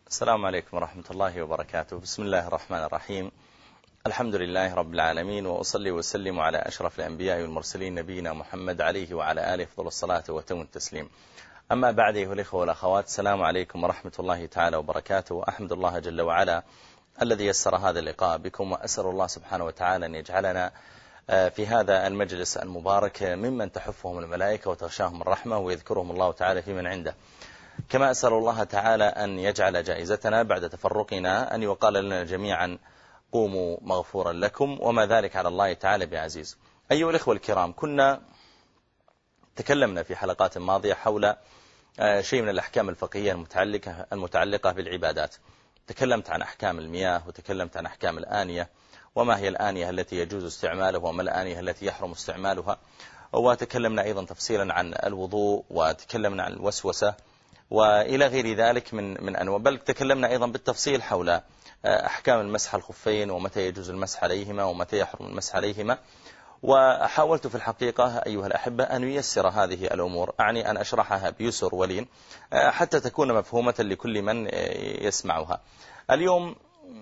السلام عليكم ورحمة الله وبركاته. بسم الله الرحمن الرحيم. الحمد لله رب العالمين، وأصلي وسلم على أشرف الأنبياء والمرسلين نبينا محمد عليه وعلى آله أفضل الصلاة وتم التسليم. أما بعد، أيها الإخوة والأخوات، السلام عليكم ورحمة الله تعالى وبركاته. وأحمد الله جل وعلا الذي يسر هذا اللقاء بكم، وأسأل الله سبحانه وتعالى أن يجعلنا في هذا المجلس المبارك ممن تحفهم الملائكة وتغشاهم الرحمة ويذكرهم الله تعالى في من عنده. كما أسأل الله تعالى أن يجعل جائزتنا بعد تفرقنا أن يقال لنا جميعا قوموا مغفورا لكم، وما ذلك على الله تعالى بعزيز. أيها الإخوة الكرام، كنا تكلمنا في حلقات ماضية حول شيء من الأحكام الفقهية المتعلقة بالعبادات. تكلمت عن أحكام المياه، وتكلمت عن أحكام الآنية، وما هي الآنية التي يجوز استعمالها، وما الآنية التي يحرم استعمالها. وتكلمنا أيضا تفصيلا عن الوضوء، وتكلمنا عن الوسوسة، وإلى غير ذلك من أنواع. بل تكلمنا أيضا بالتفصيل حول أحكام المسح الخفين، ومتى يجوز المسح عليهما ومتى يحرم المسح عليهما. وحاولت في الحقيقة أيها الأحبة أن ييسر هذه الأمور، أعني أن أشرحها بيسر ولين حتى تكون مفهومة لكل من يسمعها. اليوم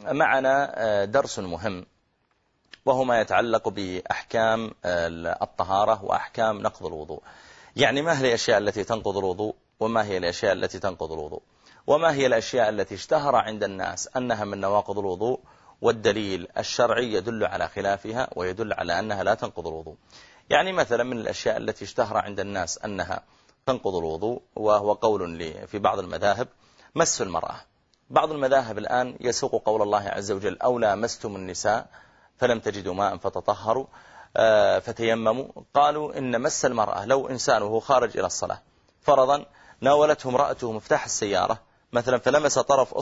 معنا درس مهم، وهو ما يتعلق بأحكام الطهارة وأحكام نقض الوضوء. يعني ما هي الأشياء التي تنقض الوضوء، وما هي الأشياء التي تنقض الوضوء، وما هي الأشياء التي اشتهر عند الناس أنها من نواقض الوضوء، والدليل الشرعي يدل على خلافها ويدل على أنها لا تنقض الوضوء. يعني مثلا من الأشياء التي اشتهر عند الناس أنها تنقض الوضوء، وهو قول في بعض المذاهب، مس المرأة. بعض المذاهب الآن يسوق قول الله عز وجل: أو لامستم النساء فلم تجدوا ماء فتطهروا فتيمموا. قالوا إن مس المرأة، لو إنسان وهو خارج إلى الصلاة فرضا ناولته امرأته مفتاح السيارة مثلا، فلمس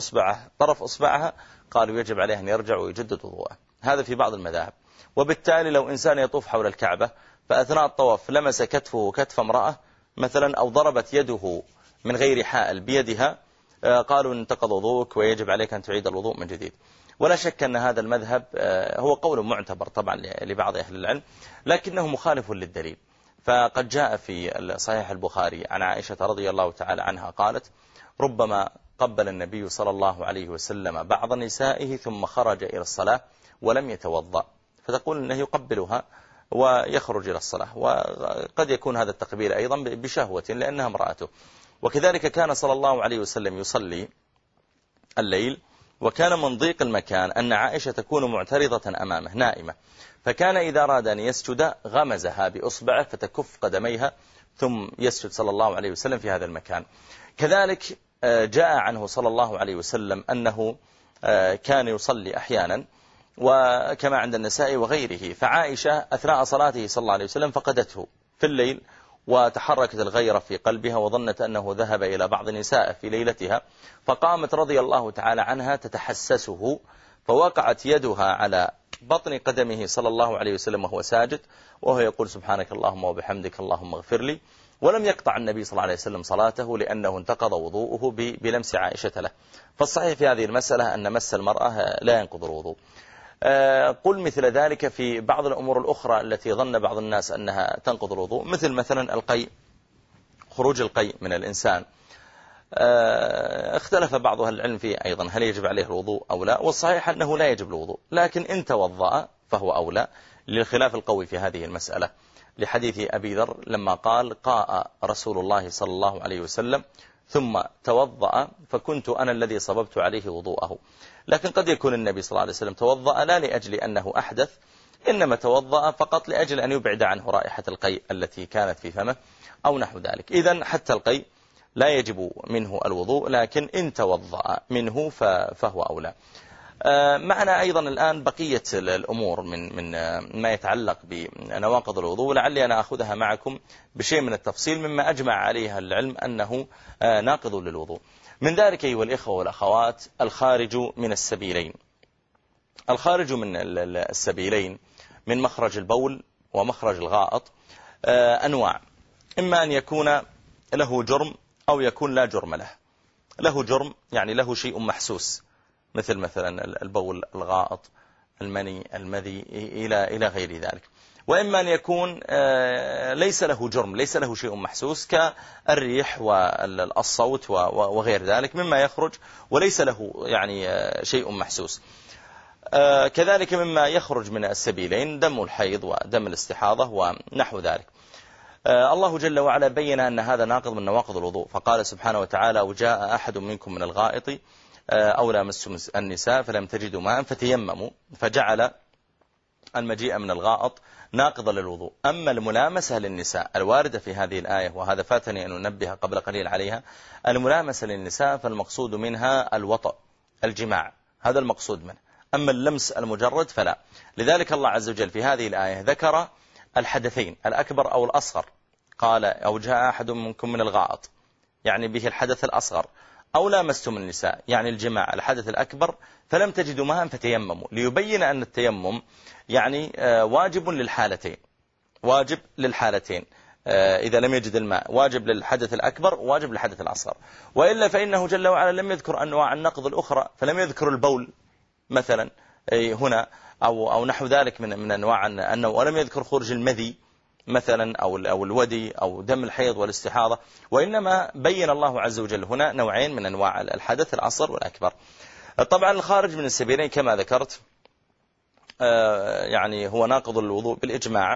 طرف أصبعها، قالوا يجب عليه أن يرجع ويجدد وضوءه. هذا في بعض المذاهب. وبالتالي لو إنسان يطوف حول الكعبة فأثناء الطواف لمس كتفه كتف امرأة مثلا، أو ضربت يده من غير حائل بيدها، قالوا انتقض وضوءك ويجب عليك أن تعيد الوضوء من جديد. ولا شك أن هذا المذهب هو قول معتبر طبعا لبعض أهل العلم، لكنه مخالف للدليل. فقد جاء في صحيح البخاري عن عائشة رضي الله تعالى عنها قالت: ربما قبل النبي صلى الله عليه وسلم بعض نسائه ثم خرج إلى الصلاة ولم يتوضأ، فتقول أنه يقبلها ويخرج إلى الصلاة. وقد يكون هذا التقبيل أيضا بشهوة لأنها امرأته. وكذلك كان صلى الله عليه وسلم يصلي الليل، وكان من ضيق المكان أن عائشة تكون معترضة أمامه نائمة، فكان إذا أراد أن يسجد غمزها بأصبعه فتكف قدميها، ثم يسجد صلى الله عليه وسلم في هذا المكان. كذلك جاء عنه صلى الله عليه وسلم أنه كان يصلي أحيانا، وكما عند النساء وغيره، فعائشة أثناء صلاته صلى الله عليه وسلم فقدته في الليل، وتحركت الغيرة في قلبها، وظنت أنه ذهب إلى بعض النساء في ليلتها، فقامت رضي الله تعالى عنها تتحسسه، فوقعت يدها على بطن قدمه صلى الله عليه وسلم وهو ساجد، وهو يقول: سبحانك اللهم وبحمدك اللهم اغفر لي. ولم يقطع النبي صلى الله عليه وسلم صلاته، لأنه انتقض وضوءه بلمس عائشة له. فالصحيح في هذه المسألة أن مس المرأة لا ينقض الوضوء. قل مثل ذلك في بعض الأمور الأخرى التي ظن بعض الناس أنها تنقض الوضوء، مثلا القيء، خروج القيء من الإنسان. اختلف بعض أهل العلم فيه أيضا، هل يجب عليه الوضوء أو لا؟ والصحيح أنه لا يجب الوضوء، لكن إن توضأ فهو أولى، للخلاف القوي في هذه المسألة، لحديث أبي ذر لما قال: قاء رسول الله صلى الله عليه وسلم ثم توضأ فكنت أنا الذي صببت عليه وضوءه. لكن قد يكون النبي صلى الله عليه وسلم توضأ لا لأجل أنه أحدث، إنما توضأ فقط لأجل أن يبعد عنه رائحة القيء التي كانت في فمه أو نحو ذلك. إذن حتى القيء لا يجب منه الوضوء، لكن إن توضأ منه فهو أولى. معنا أيضا الآن بقية الأمور من ما يتعلق بنواقض الوضوء، لعلي أنا أخذها معكم بشيء من التفصيل مما أجمع عليها العلم أنه ناقض للوضوء. من ذلك أيها الإخوة والأخوات الخارج من السبيلين. الخارج من السبيلين من مخرج البول ومخرج الغائط أنواع، إما أن يكون له جرم أو يكون لا جرم له. له جرم يعني له شيء محسوس، مثلا البول، الغائط، المني، المذي، إلى غير ذلك. وإما أن يكون ليس له جرم، ليس له شيء محسوس كالريح والصوت وغير ذلك مما يخرج وليس له يعني شيء محسوس. كذلك مما يخرج من السبيلين دم الحيض ودم الاستحاضة ونحو ذلك. الله جل وعلا بين أن هذا ناقض من نواقض الوضوء، فقال سبحانه وتعالى: وجاء أحد منكم من الغائط أو لامستم النساء فلم تجدوا ماء فتيمموا، فجعل المجيء من الغائط ناقضا للوضوء. أما الملامسة للنساء الواردة في هذه الآية، وهذا فاتني أن ننبه قبل قليل عليها، الملامسة للنساء فالمقصود منها الوطأ، الجماع، هذا المقصود منه. أما اللمس المجرد فلا. لذلك الله عز وجل في هذه الآية ذكر الحدثين، الأكبر أو الأصغر، قال: أو جاء أحد منكم من الغائط، يعني به الحدث الأصغر، أو لامستم النساء يعني الجماع الحدث الأكبر، فلم تجدوا ماء فتيمموا، ليبين أن التيمم يعني واجب للحالتين، واجب للحالتين. إذا لم يجد الماء واجب للحدث الأكبر وواجب للحدث الأصغر. وإلا فإنه جل وعلا لم يذكر أنواع النقض الأخرى، فلم يذكر البول مثلا هنا أو نحو ذلك من أنواع النوم، ولم يذكر خروج المذي مثلا أو الودي أو دم الحيض والاستحاضة، وإنما بين الله عز وجل هنا نوعين من أنواع الحدث، الأصغر والأكبر. طبعا الخارج من السبيلين كما ذكرت يعني هو ناقض الوضوء بالإجماع.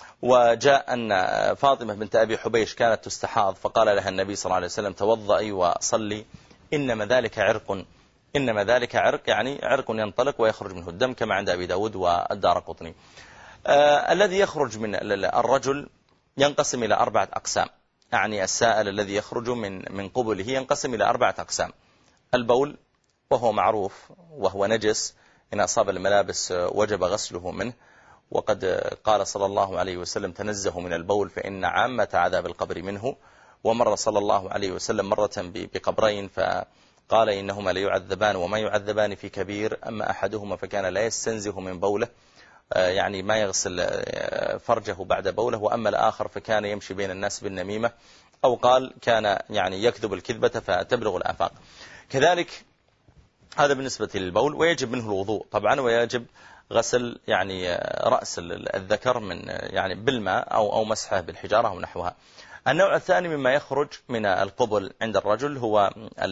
وجاء أن فاطمة بنت أبي حبيش كانت تستحاض، فقال لها النبي صلى الله عليه وسلم: توضئي وصلي، إنما ذلك عرق، إنما ذلك عرق يعني عرق ينطلق ويخرج منه الدم، كما عند أبي داود والدارقطني. الذي يخرج من الرجل ينقسم إلى 4 أقسام، يعني السائل الذي يخرج من قبله ينقسم إلى 4 أقسام. البول، وهو معروف وهو نجس، إن أصاب الملابس وجب غسله منه، وقد قال صلى الله عليه وسلم: تنزهوا من البول فإن عامة عذاب القبر منه. ومر صلى الله عليه وسلم مرة بقبرين فقال: إنهما ليعذبان وما يعذبان في كبير، أما أحدهما فكان لا يستنزه من بوله، يعني ما يغسل فرجه بعد بوله، وأما الآخر فكان يمشي بين الناس بالنميمة، أو قال كان يعني يكذب الكذبة فتبلغ الآفاق. كذلك هذا بالنسبة للبول، ويجب منه الوضوء طبعا، ويجب غسل يعني رأس الذكر من يعني بالماء أو مسحه بالحجارة أو نحوها. النوع الثاني مما يخرج من القبل عند الرجل هو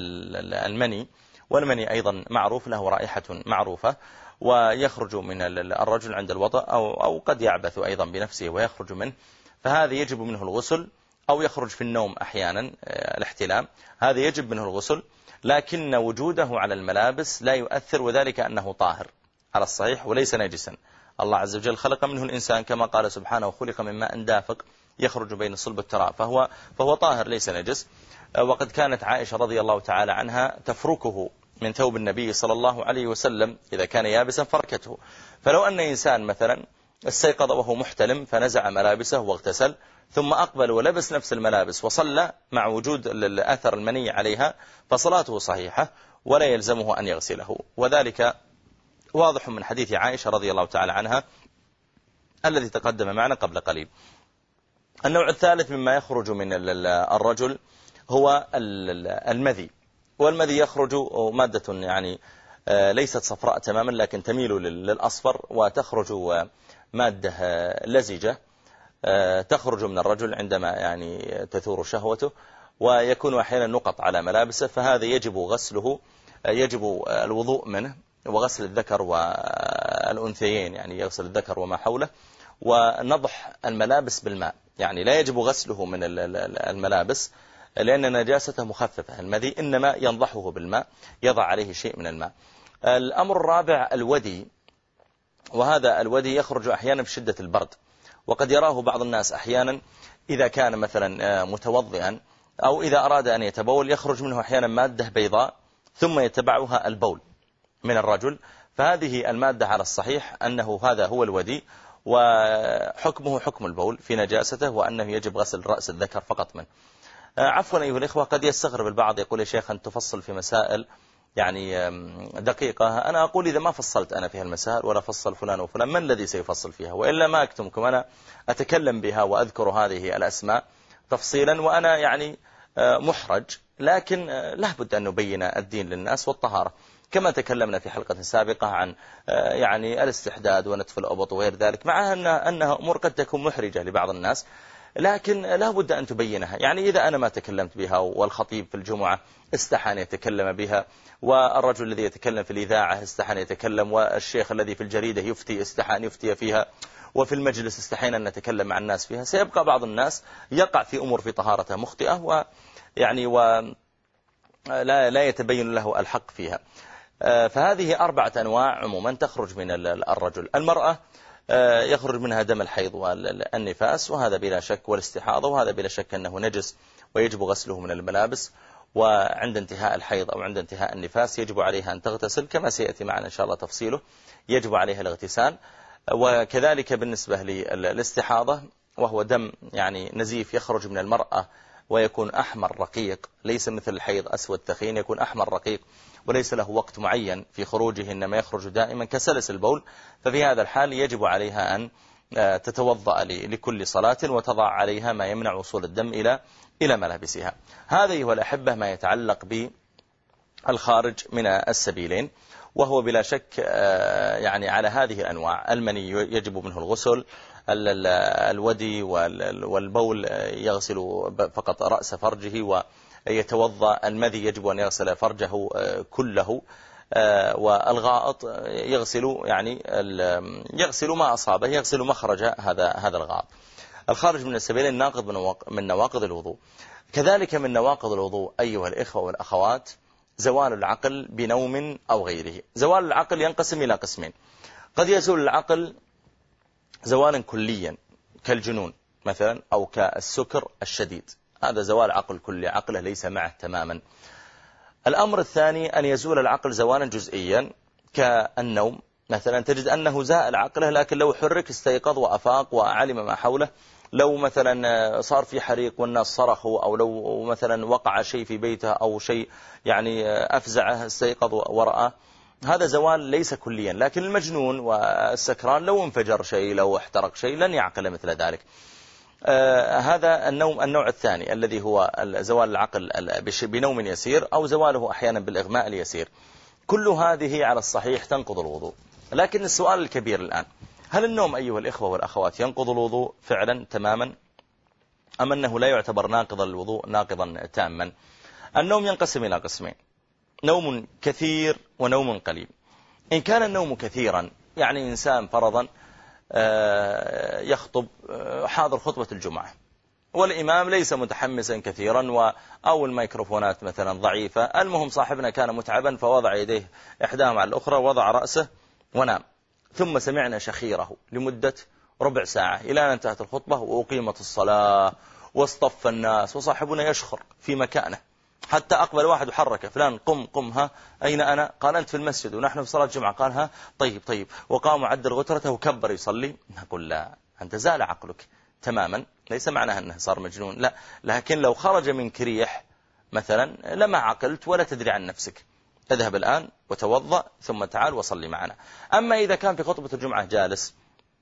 المني، والمني أيضا معروف له رائحة معروفة، ويخرج من الرجل عند الوضع أو قد يعبث أيضا بنفسه ويخرج منه، فهذا يجب منه الغسل، أو يخرج في النوم أحيانا الاحتلام، هذا يجب منه الغسل، لكن وجوده على الملابس لا يؤثر، وذلك أنه طاهر على الصحيح وليس نجسا. الله عز وجل خلق منه الإنسان كما قال سبحانه: خلق من ماء دافق يخرج بين الصلب والتراب، فهو طاهر ليس نجس. وقد كانت عائشة رضي الله تعالى عنها تفركه من ثوب النبي صلى الله عليه وسلم إذا كان يابسا فركته. فلو أن إنسان مثلا استيقظ وهو محتلم فنزع ملابسه واغتسل، ثم أقبل ولبس نفس الملابس وصلى مع وجود الأثر المني عليها، فصلاته صحيحة ولا يلزمه أن يغسله، وذلك واضح من حديث عائشة رضي الله تعالى عنها الذي تقدم معنا قبل قليل. النوع الثالث مما يخرج من الرجل هو المذي، والمذي يخرج مادة يعني ليست صفراء تماما لكن تميل للأصفر، وتخرج مادة لزجة تخرج من الرجل عندما يعني تثور شهوته، ويكون أحيانا نقط على ملابسه، فهذا يجب غسله، يجب الوضوء منه وغسل الذكر والأنثيين، يعني يغسل الذكر وما حوله، ونضح الملابس بالماء، يعني لا يجب غسله من الملابس لأن نجاسته مخففة. المذي إنما ينضحه بالماء، يضع عليه شيء من الماء. الأمر الرابع الودي، وهذا الودي يخرج أحيانا في شدة البرد، وقد يراه بعض الناس أحيانا إذا كان مثلا متوضئا أو إذا أراد أن يتبول، يخرج منه أحيانا مادة بيضاء ثم يتبعها البول من الرجل، فهذه المادة على الصحيح أنه هذا هو الودي، وحكمه حكم البول في نجاسته، وأنه يجب غسل رأس الذكر فقط منه. عفوا أيها الإخوة، قد يستغرب البعض يقول: يا شيخ أن تفصل في مسائل يعني دقيقة. أنا أقول إذا ما فصلت أنا فيها المسائل ولا فصل فلان وفلان، من الذي سيفصل فيها؟ وإلا ما أكتمكم، أنا أتكلم بها وأذكر هذه الأسماء تفصيلا، وأنا يعني محرج لكن لا بد أن نبين الدين للناس والطهارة، كما تكلمنا في حلقة سابقة عن يعني الاستحداد ونتف الأبط وغير ذلك، مع أنها أمور قد تكون محرجة لبعض الناس، لكن لا بد أن تبينها. يعني إذا أنا ما تكلمت بها والخطيب في الجمعة استحى أن يتكلم بها، والرجل الذي يتكلم في الإذاعة استحى أن يتكلم، والشيخ الذي في الجريدة يفتي استحى أن يفتي فيها، وفي المجلس استحينا أن نتكلم مع الناس فيها، سيبقى بعض الناس يقع في أمور في طهارته مخطئة ويعني لا يتبين له الحق فيها. فهذه 4 أنواع عموما تخرج من الرجل. المرأة يخرج منها دم الحيض والنفاس، وهذا بلا شك، والاستحاضة، وهذا بلا شك أنه نجس ويجب غسله من الملابس، وعند انتهاء الحيض أو عند انتهاء النفاس يجب عليها أن تغتسل، كما سيأتي معنا إن شاء الله تفصيله، يجب عليها الاغتسال. وكذلك بالنسبة للاستحاضة، وهو دم يعني نزيف يخرج من المرأة ويكون أحمر رقيق، ليس مثل الحيض أسود ثخين، يكون أحمر رقيق وليس له وقت معين في خروجه، إنما يخرج دائما كسلس البول. ففي هذا الحال يجب عليها أن تتوضأ لكل صلاة، وتضع عليها ما يمنع وصول الدم إلى ملابسها. هذا أيها الأحبة ما يتعلق بالخارج من السبيلين، وهو بلا شك يعني على هذه الأنواع. المني يجب منه الغسل، الودي والبول يغسل فقط رأس فرجه ويتوضأ، المذي يجب أن يغسل فرجه كله، والغائط يغسل ما أصابه، يغسل مخرج هذا الغائط. الخارج من السبيلين ناقض من نواقض الوضوء. كذلك من نواقض الوضوء أيها الإخوة والأخوات زوال العقل بنوم أو غيره. زوال العقل ينقسم إلى قسمين: قد يزول العقل زوالا كليا كالجنون مثلا، أو كالسكر الشديد، هذا زوال عقل كلي، عقله ليس معه تماما. الأمر الثاني أن يزول العقل زوالا جزئيا كالنوم مثلا، تجد أنه زائل عقله، لكن لو حرك استيقظ وأفاق وعلم ما حوله. لو مثلا صار في حريق والناس صرخوا، أو لو مثلا وقع شيء في بيته أو شيء يعني أفزعه استيقظ ورأى، هذا زوال ليس كليا. لكن المجنون والسكران لو انفجر شيء، لو احترق شيء، لن يعقل مثل ذلك. هذا النوع الثاني الذي هو زوال العقل بنوم يسير، أو زواله أحيانا بالإغماء اليسير. كل هذه على الصحيح تنقض الوضوء. لكن السؤال الكبير الآن: هل النوم أيها الإخوة والأخوات ينقض الوضوء فعلا تماما، أم أنه لا يعتبر ناقض الوضوء ناقضا تاما؟ النوم ينقسم إلى قسمين: نوم كثير ونوم قليل. إن كان النوم كثيرا، يعني إنسان فرضا يخطب، حاضر خطبة الجمعة، والإمام ليس متحمسا كثيرا، أو الميكروفونات مثلا ضعيفة، المهم صاحبنا كان متعبا فوضع يديه إحداهما على الأخرى، وضع رأسه ونام، ثم سمعنا شخيره لمدة ربع ساعة إلى أن انتهت الخطبة وأقيمت الصلاة واصطف الناس، وصاحبنا يشخر في مكانه، حتى أقبل واحد وحركه: فلان قم قم، ها أين أنا؟ قال: أنت في المسجد ونحن في صلاة الجمعة. قال: ها طيب. وقام عدل غترته وكبر يصلي. نقول: لا، أنت زال عقلك تماما، ليس معناها أنه صار مجنون، لا، لكن لو خرج منك ريح مثلا لما عقلت ولا تدري عن نفسك. اذهب الآن وتوضأ ثم تعال وصلي معنا. أما إذا كان في خطبة الجمعة جالس،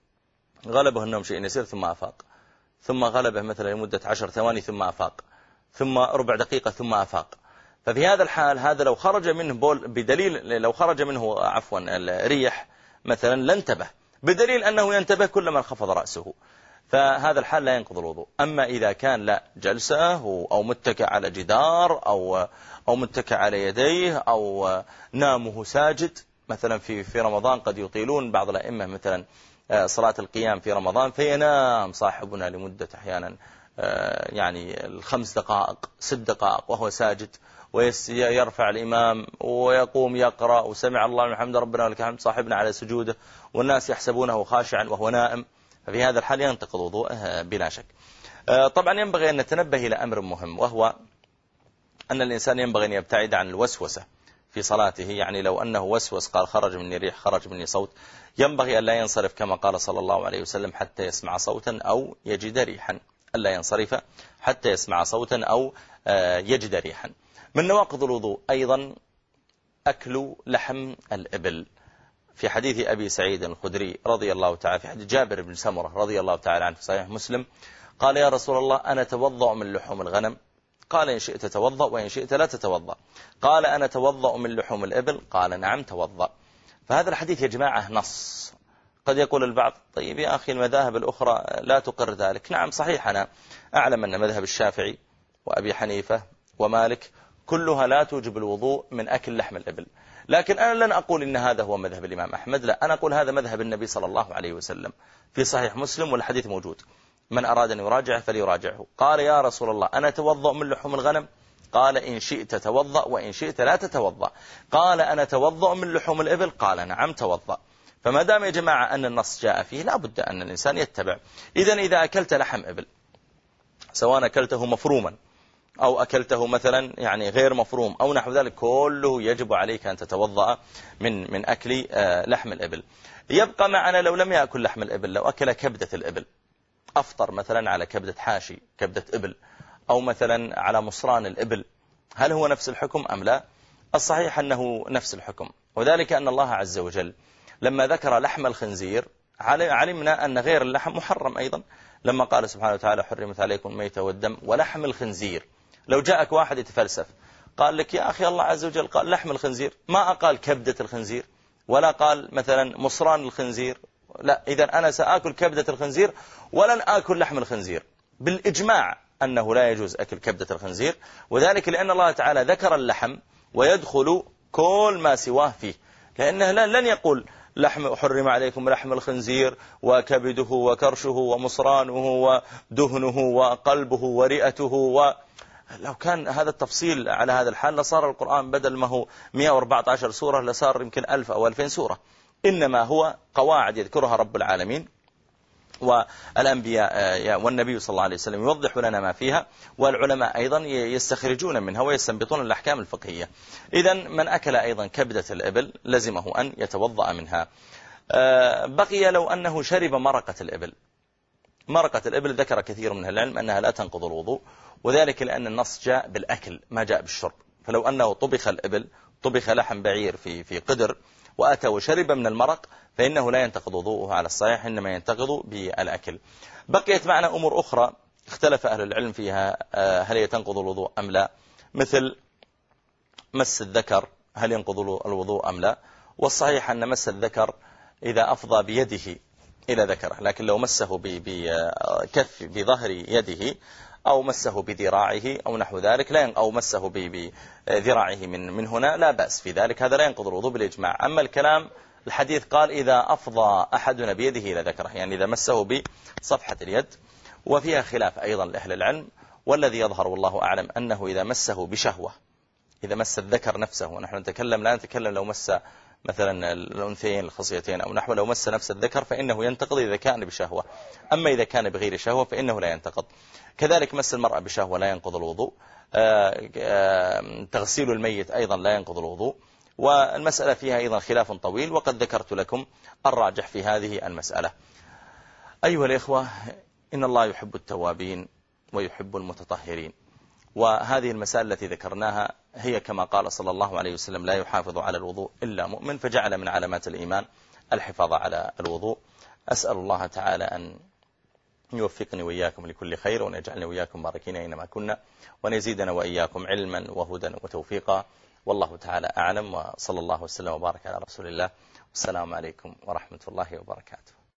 غلبه النوم شيء يسير ثم أفاق، ثم غلبه مثلا لمدة 10 ثواني ثم أفاق، ثم ربع دقيقة ثم أفاق، ففي هذا الحال هذا لو خرج منه بول، بدليل لو خرج منه الريح مثلا لانتبه، بدليل أنه ينتبه كلما انخفض رأسه، فهذا الحال لا ينقض الوضوء. أما إذا كان لا جلسة، أو متكئ على جدار، أو متكئ على يديه، أو نامه ساجد مثلا، في رمضان قد يطيلون بعض الأئمة مثلا صلاة القيام في رمضان، فينام صاحبنا لمدة أحيانا يعني 5 دقائق 6 دقائق وهو ساجد، ويرفع الإمام ويقوم يقرأ وسمع الله لمن حمده ربنا ولك الحمد، صاحبنا على سجوده والناس يحسبونه خاشعا وهو نائم، ففي هذا الحال ينتقض وضوءه بلا شك. طبعا ينبغي أن نتنبه إلى أمر مهم، وهو أن الإنسان ينبغي أن يبتعد عن الوسوسة في صلاته. يعني لو أنه وسوس قال خرج مني ريح، خرج مني صوت، ينبغي أن لا ينصرف كما قال صلى الله عليه وسلم حتى يسمع صوتا أو يجد ريحا، ألا ينصرف حتى يسمع صوتا أو يجد ريحا. من نواقض الوضوء أيضا أكل لحم الإبل. في حديث أبي سعيد الخدري رضي الله تعالى، في حديث جابر بن سمرة رضي الله تعالى عنه في صحيح مسلم، قال: يا رسول الله، أنا توضأ من لحوم الغنم؟ قال إن شئت توضأ وإن شئت لا تتوضأ. قال أنا توضأ من لحوم الإبل؟ قال نعم توضأ. فهذا الحديث يا جماعة نص. قد يقول البعض طيب يا أخي المذاهب الأخرى لا تقر ذلك. نعم صحيح، أنا أعلم أن مذهب الشافعي وأبي حنيفة ومالك كلها لا توجب الوضوء من أكل لحم الإبل، لكن أنا لن أقول إن هذا هو مذهب الإمام أحمد، لا، أنا أقول هذا مذهب النبي صلى الله عليه وسلم في صحيح مسلم والحديث موجود، من أراد أن يراجعه فليراجعه. قال يا رسول الله أنا توضأ من لحوم الغنم؟ قال إن شئت توضأ وإن شئت لا تتوضأ. قال أنا توضأ من لحوم الإبل؟ قال نعم توضأ. فما دام يا جماعة أن النص جاء فيه لا بد أن الإنسان يتبع. إذا أكلت لحم إبل سواء أكلته مفروما أو أكلته مثلا يعني غير مفروم أو نحو ذلك، كله يجب عليك أن تتوضأ من أكل لحم الإبل. يبقى معنا لو لم يأكل لحم الإبل، لو أكل كبدة الإبل، أفطر مثلا على كبدة حاشي، كبدة إبل، أو مثلا على مصران الإبل، هل هو نفس الحكم أم لا؟ الصحيح أنه نفس الحكم، وذلك أن الله عز وجل لما ذكر لحم الخنزير علمنا أن غير اللحم محرم أيضا، لما قال سبحانه وتعالى حرمت عليكم الميتة والدم ولحم الخنزير. لو جاءك واحد يتفلسف قال لك يا أخي الله عز وجل قال لحم الخنزير، ما أقال كبدة الخنزير ولا قال مثلا مصران الخنزير، لا، إذا أنا سآكل كبدة الخنزير ولن آكل لحم الخنزير، بالإجماع أنه لا يجوز أكل كبدة الخنزير، وذلك لأن الله تعالى ذكر اللحم ويدخل كل ما سواه فيه، لأنه لن يقول لحم حرم عليكم لحم الخنزير وكبده وكرشه ومصرانه ودهنه وقلبه ورئته لو كان هذا التفصيل على هذا الحال لصار القرآن بدل ما هو 114 سورة لصار يمكن 1000 أو 2000 سورة. إنما هو قواعد يذكرها رب العالمين والأنبياء والنبي صلى الله عليه وسلم يوضح لنا ما فيها، والعلماء أيضا يستخرجون منها ويستنبطون الأحكام الفقهية. إذا من أكل أيضا كبدة الإبل لزمه أن يتوضأ منها. بقي لو أنه شرب مرقة الإبل. مرقة الإبل ذكر كثير من العلم أنها لا تنقض الوضوء، وذلك لأن النص جاء بالأكل ما جاء بالشرب. فلو أنه طبخ الإبل، طبخ لحم بعير في قدر وأتى وشرب من المرق فإنه لا ينتقض وضوءه على الصحيح، إنما ينتقض بالأكل. بقيت معنا أمور أخرى اختلف أهل العلم فيها هل ينقض الوضوء أم لا، مثل مس الذكر هل ينقض الوضوء أم لا. والصحيح أن مس الذكر إذا أفضى بيده إلى ذكره، لكن لو مسه بكف بظهر يده أو مسه بذراعه أو نحو ذلك لا أو مسه بذراعه من هنا لا بأس في ذلك، هذا لا ينقض الوضوء بالإجماع. أما الكلام الحديث قال إذا أفضى أحدنا بيده إلى ذكره، يعني إذا مسه بصفحة اليد، وفيها خلاف أيضا لأهل العلم، والذي يظهر والله أعلم أنه إذا مسه بشهوة، إذا مس الذكر نفسه، ونحن لا نتكلم لو مس مثلا الأنثيين الخصيتين أو نحو، لو مس نفس الذكر فإنه ينتقض إذا كان بشهوة، أما إذا كان بغير شهوة فإنه لا ينتقض. كذلك مس المرأة بشهوة لا ينقض الوضوء، تغسيل الميت أيضا لا ينقض الوضوء، والمسألة فيها أيضا خلاف طويل، وقد ذكرت لكم الراجح في هذه المسألة. أيها الإخوة، إن الله يحب التوابين ويحب المتطهرين، وهذه المسائل التي ذكرناها هي كما قال صلى الله عليه وسلم لا يحافظ على الوضوء إلا مؤمن، فجعل من علامات الإيمان الحفاظ على الوضوء. أسأل الله تعالى أن يوفقني وإياكم لكل خير، وأن يجعلني وإياكم باركين أينما كنا، وأن يزيدنا وإياكم علما وهدى وتوفيقا. والله تعالى أعلم، وصلى الله وسلم وبارك على رسول الله، والسلام عليكم ورحمة الله وبركاته.